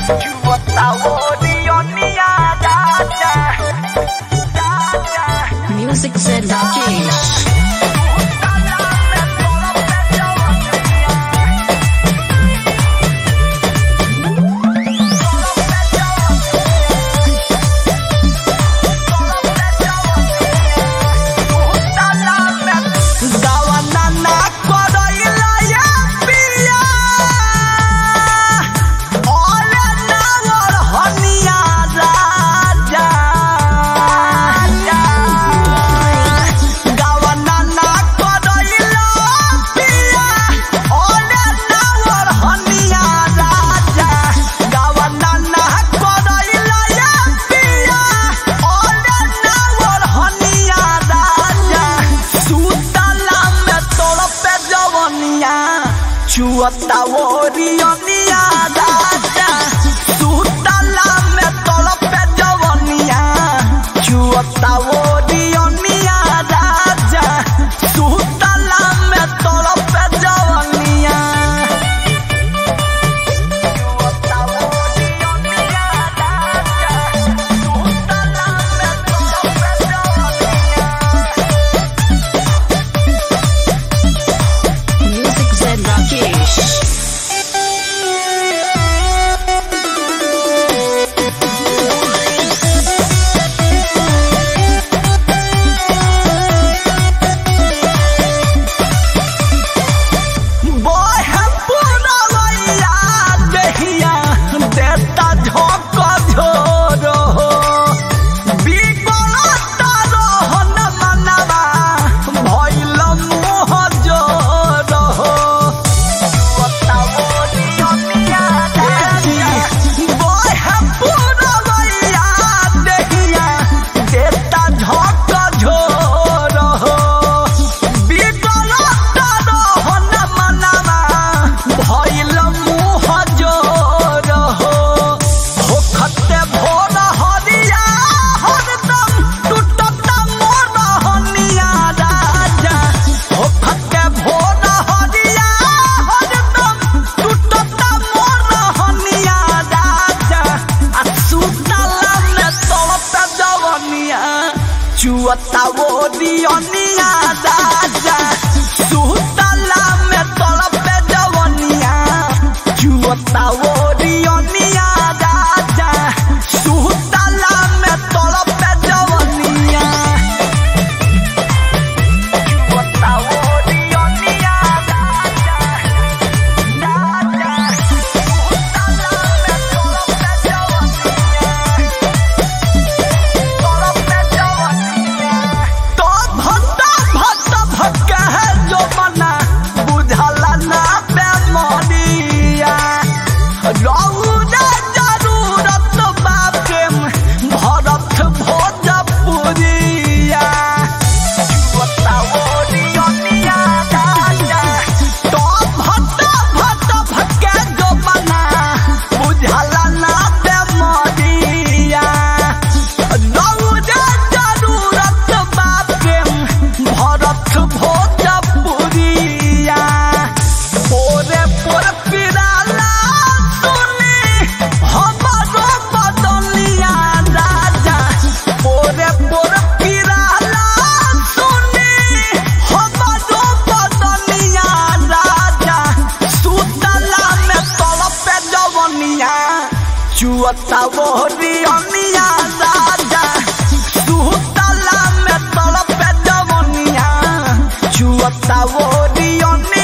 Music said Rakesh. चुअता ओरियनिया राजा सुतला में तड़पे जवनिया चुअता ओरियनिया राजा सुतला में तड़पे जवनिया चुअता ओरियनिया राजा सुतला में तड़पे जवनिया Music said Rakesh. चुअता ओरियनिया राजा सुतला में तड़पे जवनिया चुअता ओरियनिया राजा सुतला में तड़पे जवनिया चुअता ओरियनिया राजा सुतला में तड़पे जवनिया चुअता ओरियनिया राजा सुतला में तड़पे जवनिया चुअता ओरियनिया